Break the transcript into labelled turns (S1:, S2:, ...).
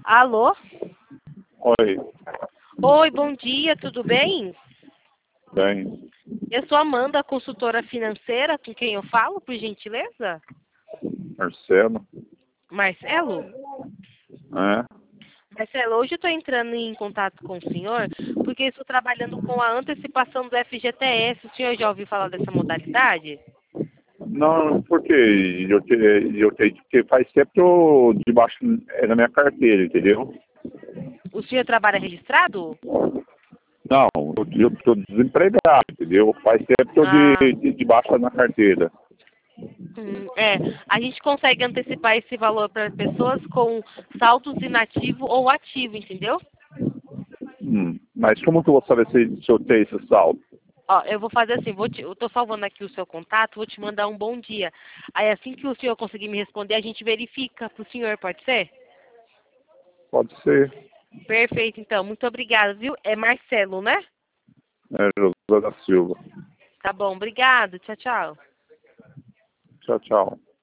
S1: Alô?
S2: Oi,
S1: Oi, bom dia, tudo bem?
S2: bem,
S1: Eu sou Amanda, consultora financeira, com quem eu falo, por gentileza?
S2: Marcelo,
S1: Marcelo?
S2: né?
S1: Marcelo, hoje eu estou entrando em contato com o senhor porque estou trabalhando com a antecipação do FGTS. O senhor já ouviu falar dessa modalidade?
S2: Não, porque porque faz tempo que eu debaixo é na minha carteira, entendeu?
S1: O senhor trabalha registrado?
S2: Não, eu estou desempregado, entendeu? Faz tempo que eu
S1: Ah,
S2: debaixo na carteira.
S1: é. A gente consegue antecipar esse valor para pessoas com saldos inativo ou ativo, entendeu?
S2: Mas como que eu vou saber se eu tenho esse saldo?
S1: Ó, eu vou fazer assim, eu tô salvando aqui o seu contato, vou te mandar um bom dia. Aí assim que o senhor conseguir me responder, a gente verifica pro senhor, pode ser?
S2: Pode ser,
S1: Perfeito, então. Muito obrigada, viu? É Marcelo, né?
S2: José da Silva.
S1: Tá bom, obrigado. Tchau, tchau.
S2: Tchau, tchau.